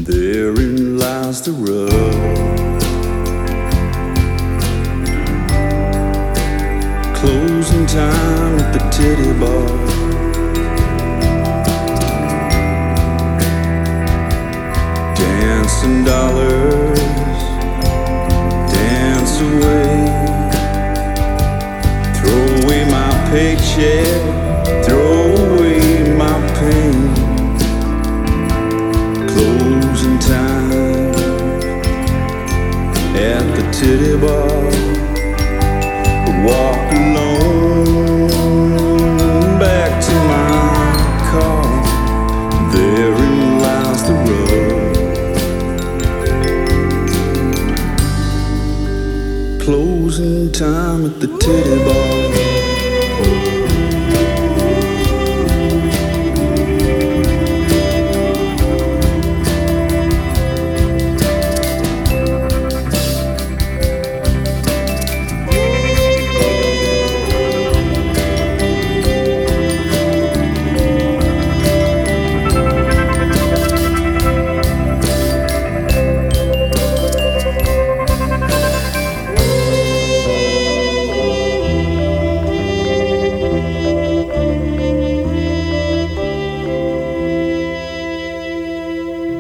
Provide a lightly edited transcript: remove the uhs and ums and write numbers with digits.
Therein lies the rub. Closing time at the titty bar. Dancing dollars, dance away. Throw away my paycheck, throw away my pain. Closing time at the titty bar. Walk alone back to my car. Therein lies the rub. Closing time at the titty